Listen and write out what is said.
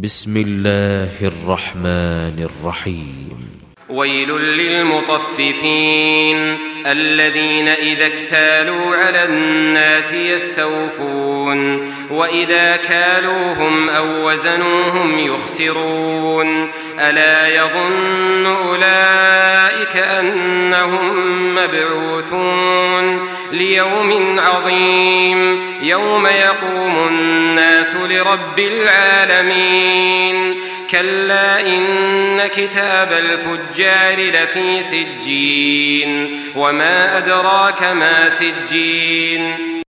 بسم الله الرحمن الرحيم. ويل للمطففين الذين إذا اكتالوا على الناس يستوفون وإذا كالوهم أو وزنوهم يخسرون ألا يظن أولئك أنهم مبعوثون ليوم عظيم يوم يقوم الناس لرب العالمين كلا إن كتاب الفجار لفي سجين وما أدراك ما سجين